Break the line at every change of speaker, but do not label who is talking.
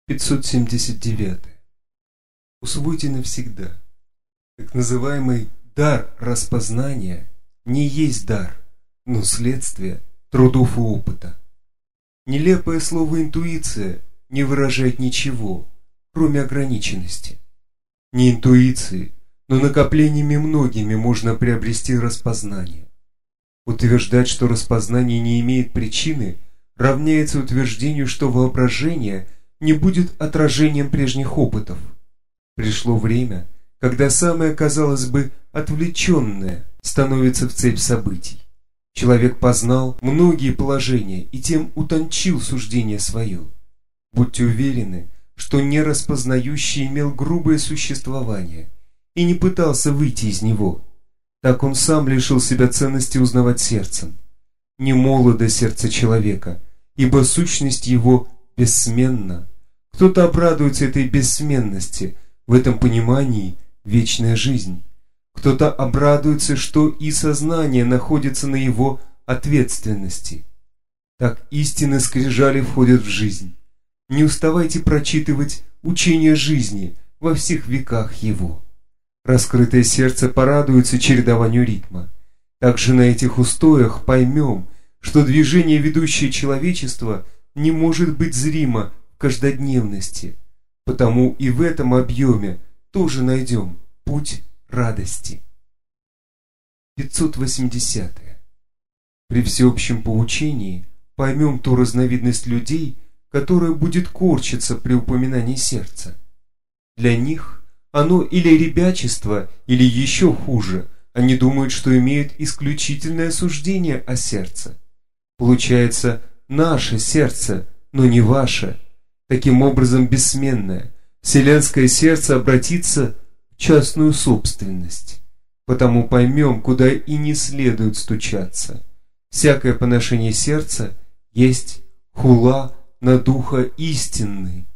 579. Усвойте навсегда. Так называемый дар распознания не есть дар, но следствие трудов и опыта. Нелепое слово «интуиция» не выражает ничего, кроме ограниченности. Не интуицией, но накоплениями многими можно приобрести распознание. Утверждать, что распознание не имеет причины, равняется утверждению, что воображение не будет отражением прежних опытов. Пришло время, когда самое, казалось бы, отвлеченное становится в цепь событий. Человек познал многие положения и тем утончил суждение свое. Будьте уверены, что нераспознающий имел грубое существование и не пытался выйти из него. Так он сам лишил себя ценности узнавать сердцем. Не молодо сердце человека, ибо сущность его бессменна. Кто-то обрадуется этой бессменности, в этом понимании вечная жизнь. Кто-то обрадуется, что и сознание находится на его ответственности. Так истины скрижали входят в жизнь. Не уставайте прочитывать учение жизни во всех веках его. Раскрытое сердце порадуется чередованию ритма. Также на этих устоях поймем, что движение, ведущее человечество, не может быть зримо в каждодневности, потому и в этом объеме тоже найдем путь радости. 580. При всеобщем поучении поймем ту разновидность людей, которая будет корчиться при упоминании сердца. Для них оно или ребячество, или еще хуже, они думают, что имеют исключительное суждение о сердце. Получается, наше сердце, но не ваше, таким образом бессменное, вселенское сердце обратится в частную собственность. Потому поймем, куда и не следует стучаться. Всякое поношение сердца есть хула на духа истинный,